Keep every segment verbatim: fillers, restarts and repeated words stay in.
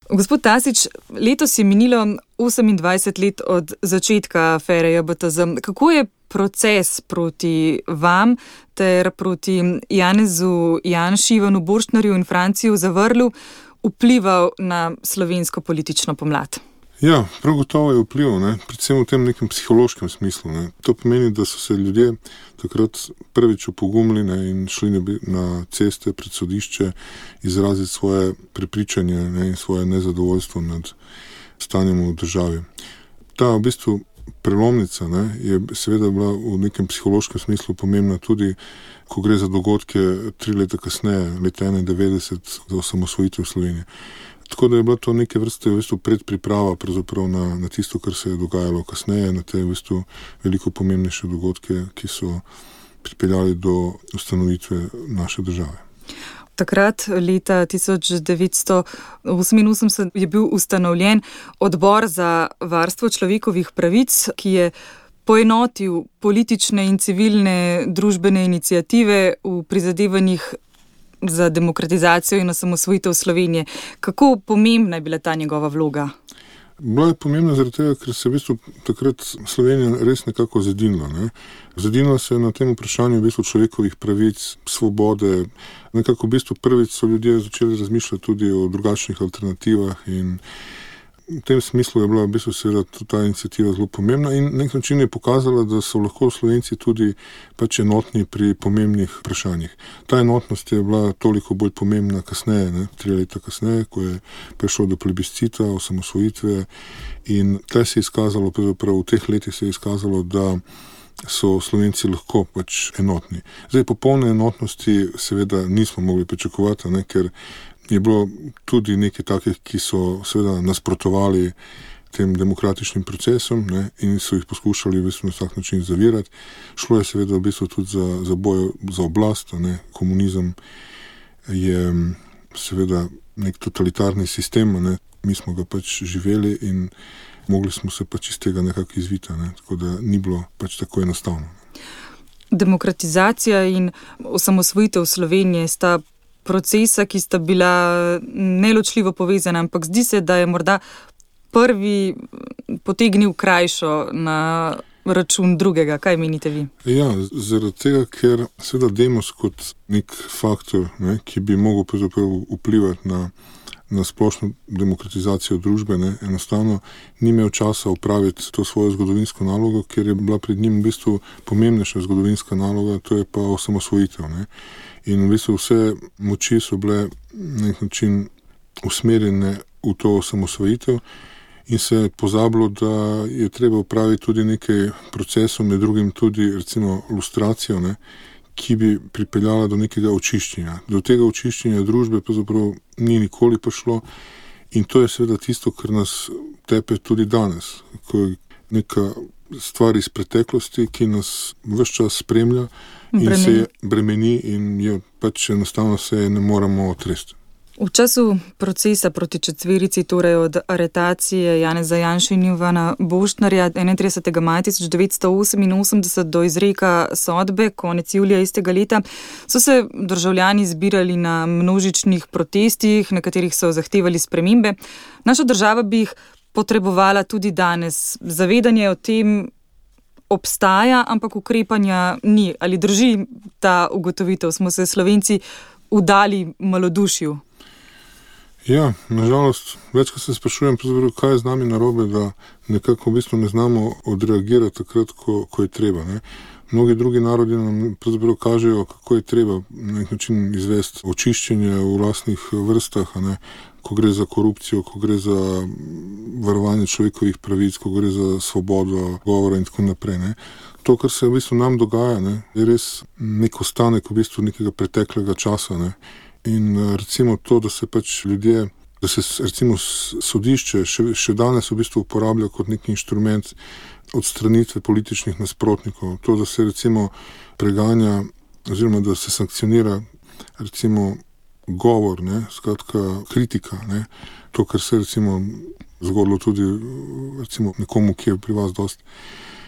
Gospod Tasič, letos je minilo osemindvajset let od začetka afere J B T Z. Kako je proces proti vam ter proti Janezu Janši, Ivanu Borštnarju in Franciju Zavrlu vplival na slovensko politično pomlad? Ja, prav gotovo je vplival, ne? Predvsem v tem nekem psihološkem smislu. Ne? To pomeni, da so se ljudje takrat prvič opogumili, ne? In šli na ceste pred sodišče izraziti svoje prepričanje, ne? In svoje nezadovoljstvo nad stanjem v državi. Ta v bistvu prelomnica, ne? Je seveda bila v nekem psihološkem smislu pomembna tudi, ko gre za dogodke tri leta kasneje, leta enaindevetdeset, za osamosvojitev Slovenije. Tako da je bila to neke vrste v bistvu predpriprava pravzaprav na, na tisto, kar se je dogajalo kasneje, na te v bistvu veliko pomembnejše dogodke, ki so pripeljali do ustanovitve naše države. Takrat, leta tisoč devetsto oseminosemdeset, je bil ustanovljen Odbor za varstvo človekovih pravic, ki je poenotil politične in civilne družbene iniciative v prizadevanjih za demokratizacijo in osamosvojitev Slovenije. Kako pomembna je bila ta njegova vloga? Bila je pomembna zaradi tega, ker se je v bistvu takrat Slovenija res nekako zedinila. Ne? Zedinila se je na tem vprašanju v bistvu človekovih pravic, svobode. Nekako v bistvu prvič so ljudje začeli razmišljati tudi o drugačnih alternativah in v tem smislu je bila v bistvu seveda ta iniciativa zelo pomembna in na nek način je pokazala, da so lahko Slovenci tudi pač enotni pri pomembnih vprašanjih. Ta enotnost je bila toliko bolj pomembna kasneje, ne, tri leta kasneje, ko je prišlo do plebiscita, osamosvojitve in tle se je izkazalo, pravzaprav v teh letih se je izkazalo, da so Slovenci lahko pač enotni. Zdaj, popolne enotnosti seveda nismo mogli pričakovati, ne, ker je bilo tudi nekaj takih, ki so seveda nasprotovali tem demokratičnim procesom, ne, in so jih poskušali v bistvu na vsak način zavirati. Šlo je seveda v bistvu tudi za, za boj za oblast, ne. Komunizem je seveda nek totalitarni sistem, ne. Mi smo ga pač živeli in mogli smo se pač iz tega nekako izviti, ne. Tako da ni bilo pač tako enostavno. Demokratizacija in osamosvojitev Slovenije sta procesa, ki sta bila neločljivo povezana, ampak zdi se, da je morda prvi potegnil krajšo na račun drugega. Kaj menite vi? Ja, zaradi tega, ker seveda Demos kot nek faktor, ne, ki bi mogel vplivati na, na splošno demokratizacijo družbe, ne, enostavno ni imel časa opraviti to svojo zgodovinsko nalogo, ker je bila pred njim v bistvu pomembnejša zgodovinska naloga, to je pa osamosvojitev, ne. In v bistvu vse moči so bile na nek način usmerjene v to osamosvojitev in se je pozabilo, da je treba upraviti tudi nekaj procesov, med drugim tudi recimo lustracijo, ne, ki bi pripeljala do nekega očiščenja. Do tega očiščenja družbe pravzaprav ni nikoli prišlo in to je seveda tisto, kar nas tepe tudi danes, ko je neka stvar iz preteklosti, ki nas ves čas spremlja in bremeni. se bremeni in je pač enostavno se ne moremo otresti. V času procesa proti četverici, torej od aretacije Janeza Janše in Ivana Borštnarja enaintridesetega maja tisoč devetsto oseminosemdeset do izreka sodbe konec julija istega leta, so se državljani zbirali na množičnih protestih, na katerih so zahtevali spremembe. Naša država bi jih potrebovala tudi danes. Zavedanje o tem obstaja, ampak ukrepanja ni. Ali drži ta ugotovitev? Smo se Slovenci vdali malodušju? Ja, nažalost, večkrat se sprašujem, kaj je z nami narobe, da nekako v bistvu ne znamo odreagirati takrat, ko, ko je treba. Ne. Mnogi drugi narodi nam pravzaprav kažejo, kako je treba na nek način izvesti očiščenje v lastnih vrstah, a ne, ko gre za korupcijo, ko gre za varovanje človekovih pravic, ko gre za svobodo govora in tako naprej. Ne. To, kar se v bistvu nam dogaja, ne, je res nek ostanek v bistvu nekega preteklega časa. Ne. In recimo to, da se pač ljudje, da se recimo sodišče še, še danes v bistvu uporablja kot nek inštrument odstranitve političnih nasprotnikov. To, da se recimo preganja oziroma da se sankcionira recimo govor, ne, skratka kritika, ne, to, kar se recimo zgodilo tudi recimo nekomu, ki je pri vas dosti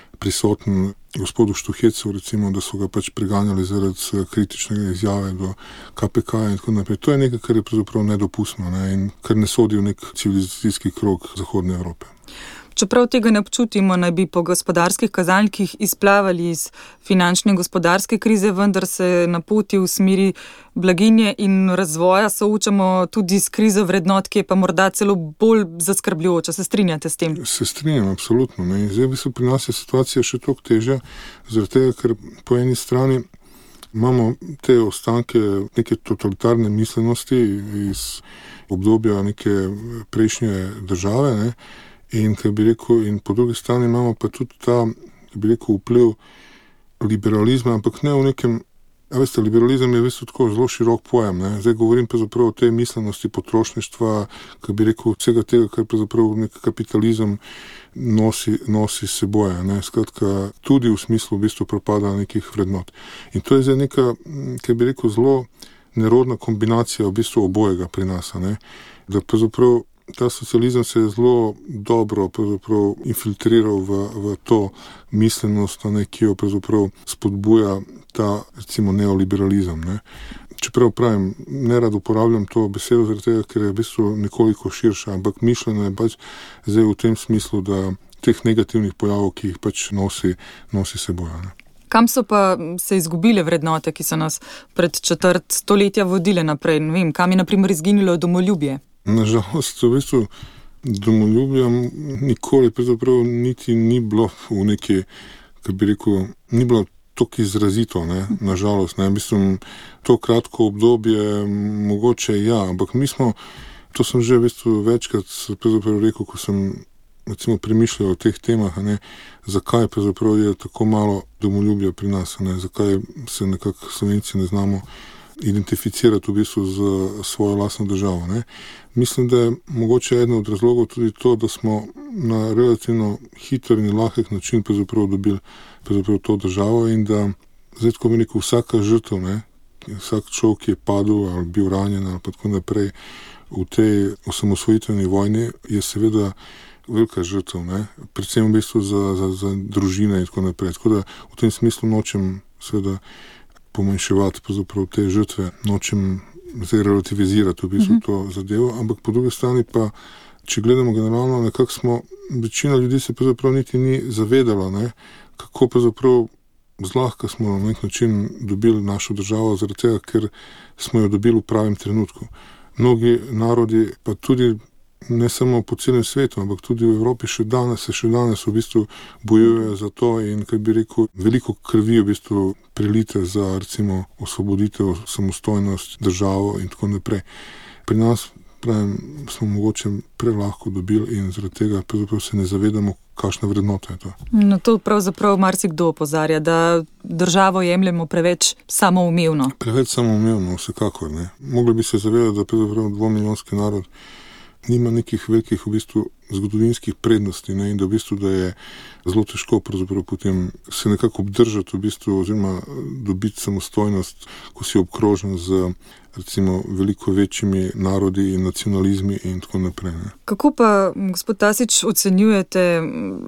prisoten gospodu Štuhecu, recimo, da so ga pač preganjali zaradi kritičnega izjave do K P K in tako naprej. To je nekaj, kar je pravzaprav nedopustno, ne, in kar ne sodi v nek civilizacijski krog Zahodne Evrope. Čeprav tega ne občutimo, naj bi po gospodarskih kazalnikih izplavali iz finančne in gospodarske krize, vendar se na poti v smeri blaginje in razvoja soočamo tudi s krizo vrednot, ki je pa morda celo bolj zaskrbljujoča. Se strinjate s tem? Se strinjam, absolutno. Ne. Zdaj v bistvu pri nas je situacija še toliko težja, zaradi tega, ker po eni strani imamo te ostanke neke totalitarne mislenosti iz obdobja neke prejšnje države, ne. In, kaj bi rekel, in po drugi strani imamo pa tudi ta, kaj bi rekel, vpliv liberalizma, ampak ne v nekem, a veste, liberalizem je v bistvu tako zelo širok pojem, ne. Zdaj govorim pa zapravo o tej mislenosti potrošništva, kaj bi rekel, vsega tega, kar pa zapravo nek kapitalizem nosi, nosi seboj, ne. Skratka, tudi v smislu v bistvu propada nekih vrednot. In to je zdaj neka, kaj bi rekel, zelo nerodna kombinacija v bistvu obojega pri nas, ne. Da pa zapravo ta socializem se je zelo dobro pravzaprav infiltriral v, v to mislenost, ne, ki jo pravzaprav spodbuja ta, recimo, neoliberalizem. Ne. Čeprav pravim, ne rad uporabljam to besedo, zaradi tega, ker je v bistvu nekoliko širša, ampak mišljeno je pač zdaj v tem smislu, da teh negativnih pojavov, ki jih pač nosi, nosi seboj. Ne. Kam so pa se izgubile vrednote, ki so nas pred četrt stoletja vodile naprej? Ne vem, kam je na primer izginilo domoljubje? Nažalost, v bistvu domoljubja nikoli pravzaprav niti ni bilo v neki, kaj bi rekel, ni bilo tako izrazito, ne, nažalost, ne, mislim, to kratko obdobje mogoče ja, ampak mi smo, to sem že v bistvu večkrat pravzaprav rekel, ko sem recimo premišljal o teh temah, ne, zakaj pravzaprav je tako malo domoljubja pri nas, ne, zakaj se nekako Slovenci ne znamo identificirati v bistvu z svojo lastno državo. Ne. Mislim, da je mogoče eden od razlogov tudi to, da smo na relativno hiter in lahek način pravzaprav dobili pravzaprav to državo in da zdaj tako bi rekel, vsaka žrtev, ne, vsak človek, ki je padel ali bil ranjen ali pa tako naprej v tej osamosvojitveni vojni, je seveda velika žrtev, ne, predvsem v bistvu za, za, za družine in tako naprej. Tako da v tem smislu nočem seveda pomanjševati pravzaprav te žrtve, nočem zdaj relativizirati v bistvu to zadevo, ampak po drugi strani pa, če gledamo generalno, nekako smo, večina ljudi se pravzaprav niti ni zavedala, ne, kako pravzaprav zlahka smo na nek način dobili našo državo, zaradi tega, ker smo jo dobili v pravem trenutku. Mnogi narodi, pa tudi ne samo po celem svetu, ampak tudi v Evropi še danes, se še danes v bistvu bojujejo za to in, kaj bi rekel, veliko krvi v bistvu prilite za, recimo, osvoboditev, samostojnost, državo in tako naprej. Pri nas, pravim, smo mogoče prelahko dobili in zaradi tega pravzaprav se ne zavedamo, kakšna vrednota je to. No, to pravzaprav marsikdo opozarja, da državo jemljemo preveč samoumevno. Preveč samoumevno, vsekakor, ne. Mogli bi se zavedati, da pravzaprav dvomilijonski narod nima nekih velikih v bistvu zgodovinskih prednosti, ne, in da v bistvu, da je zelo težko pravzaprav potem se nekako obdržati v bistvu oziroma dobiti samostojnost, ko si obkrožen z recimo veliko večjimi narodi in nacionalizmi in tako naprej. Ne. Kako pa, gospod Tasič, ocenjujete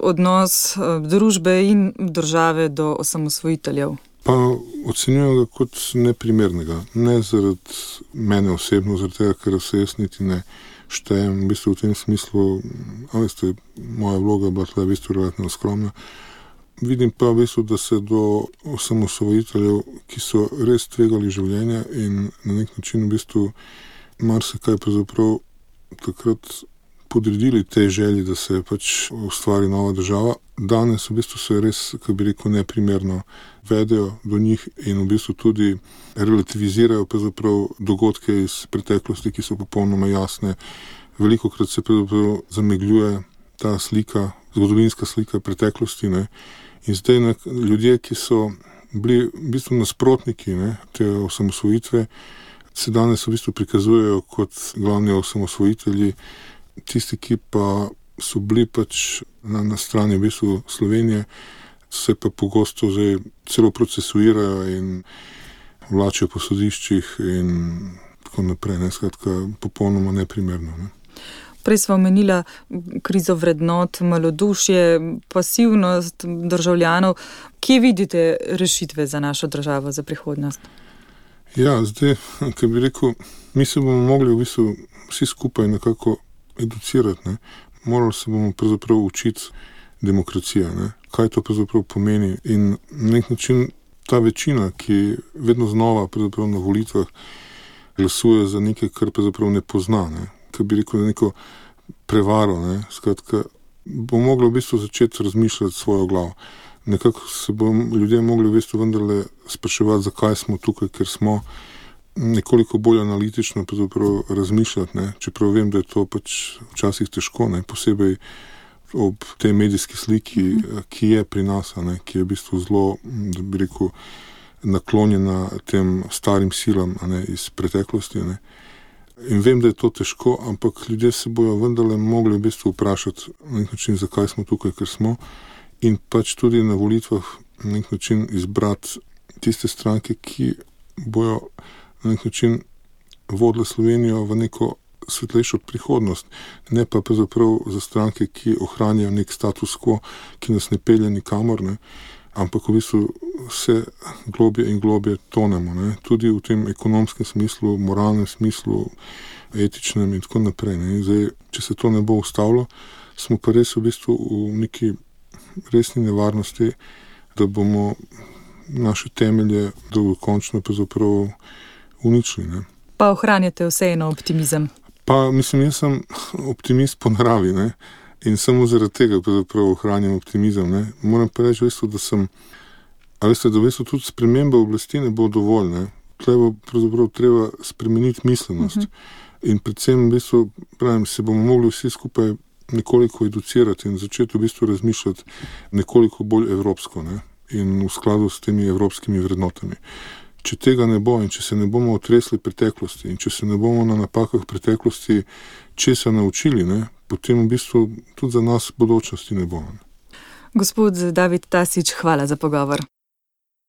odnos družbe in države do osamosvojiteljev? Pa ocenjujem ga kot neprimernega. Ne zaradi mene osebno, zaradi tega, ker se jaz niti ne štejem, v bistvu v tem smislu, a veste, moja vloga bila tle v bistvu relativno skromna. Vidim pa v bistvu, da se do osamosvojiteljev, ki so res tvegali življenje in na nek način v bistvu marsikaj pravzaprav takrat podredili tej želji, da se pač ustvari nova država. Danes v bistvu se res, kako bi rekel, neprimerno vedejo do njih in v bistvu tudi relativizirajo pravzaprav dogodke iz preteklosti, ki so popolnoma jasne. Velikokrat se pravzaprav zamegljuje ta slika, zgodovinska slika preteklosti, ne. In zdaj ne, ljudje, ki so bili v bistvu nasprotniki, ne, te osamosvojitve, se danes v bistvu prikazujejo kot glavni osamosvojitelji, tisti, ki pa so bili pač na, na strani v bistvu Slovenije, se pa pogosto zdaj celo procesuirajo in vlačijo po sodiščih in tako naprej. Ne, skratka, popolnoma neprimerno. Ne. Prej smo omenila krizo vrednot, malodušje, pasivnost državljanov. Kje vidite rešitve za našo državo, za prihodnost? Ja, zdaj, kaj bi rekel, mi se bomo mogli v bistvu vsi skupaj nekako educirati, ne. Morali se bomo pravzaprav učiti demokracije, ne. Kaj to pravzaprav pomeni in na nek način ta večina, ki vedno znova pravzaprav na volitvah glasuje za nekaj, kar pravzaprav ne pozna, ne. Kaj bi rekel, neko prevaro, ne. Skratka, bo moglo v bistvu začeti razmišljati svojo glavo. Nekako se bomo ljudje mogli v bistvu vendarle spraševati, zakaj smo tukaj, ker smo nekoliko bolj analitično pravzaprav razmišljati, ne. Čeprav vem, da je to pač včasih težko, ne, posebej ob tej medijski sliki, ki je pri nas, ne, ki je v bistvu zelo, da bi rekel, naklonjena tem starim silam, ne, iz preteklosti, ne. In vem, da je to težko, ampak ljudje se bojo vendarle mogli v bistvu vprašati na nek način, zakaj smo tukaj, ker smo, in pač tudi na volitvah na nek način izbrati tiste stranke, ki bojo na nek način vodile Slovenijo v neko svetlejšo prihodnost, ne pa pravzaprav za stranke, ki ohranjajo nek status quo, ki nas ne pelje nikamor, ne, ampak v bistvu vse globje in globje tonemo, ne, tudi v tem ekonomskem smislu, moralnem smislu, etičnem in tako naprej, ne. Zdaj, če se to ne bo ustavilo, smo pa res v bistvu v neki resni nevarnosti, da bomo naše temelje dolgokončno pravzaprav uničili, ne. Pa ohranjate vseeno optimizem? Pa, mislim, jaz sem optimist po naravi, ne, in samo zaradi tega pravzaprav ohranjam optimizem, ne. Moram pa reči, veste, da sem, a veste, da v bistvu tudi sprememba oblasti ne bo dovolj, ne. Tle bo pravzaprav treba spremeniti miselnost. Uh-huh. In predvsem v bistvu, pravim, se bomo mogli vsi skupaj nekoliko educirati in začeti v bistvu razmišljati nekoliko bolj evropsko, ne, in v skladu s temi evropskimi vrednotami. Če tega ne bo in če se ne bomo otresli preteklosti in če se ne bomo na napakah preteklosti česa naučili, ne, potem v bistvu tudi za nas bodočnosti ne bo. Gospod David Tasić, hvala za pogovor.